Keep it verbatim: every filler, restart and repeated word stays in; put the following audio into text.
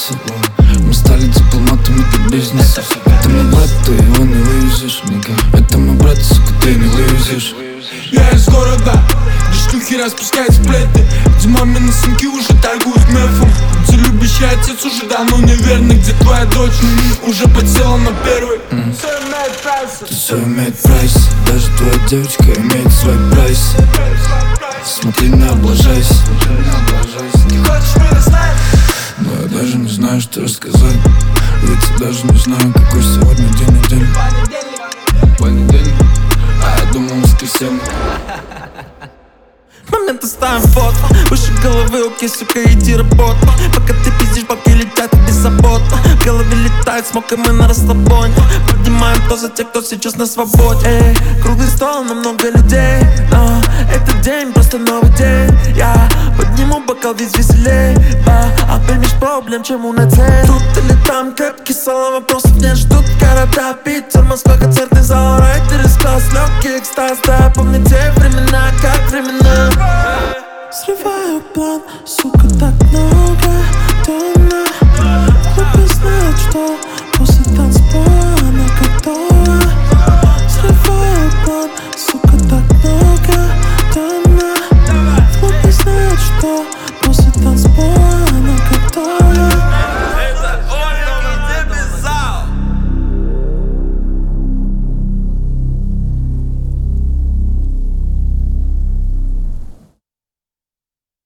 бизнеса. Мы стали дипломатами для бизнеса. Это мой брат, ты его не вывезешь никак. Это мой брат, сука, ты не вывезешь. Я из города, где шлюхи распускают сплеты, где мамины сынки уже торгуют мефом, где любящий отец уже давно неверный, где твоя дочь уже подсела на первый. mm. Все имеет прайс, даже твоя девочка имеет свой прайс. Смотри, не облажайся. Ты хочешь меня знать? Но я даже не знаю, что рассказать. Ведь я даже не знаю, какой сегодня день недели. Понедельник, а я думал воскресенье. Моменты ставим фото, выше головы, окей, сука, иди работа. Пока ты пиздишь, бабки летят и беззаботно. В голове летает смог, и мы на расслабоне. Поднимаем то за тех, кто сейчас на свободе. Эй, круглый стол, но много людей. Но этот день просто новый день. Я подниму бокал, весь веселей. А, а поймешь проблем, чему на цель. Тут или там, крепкий сон, вопросов нет, ждут города. Питер, Москва, концертный зал, райдер из класс, легкий экстаз. Да, помни те времена.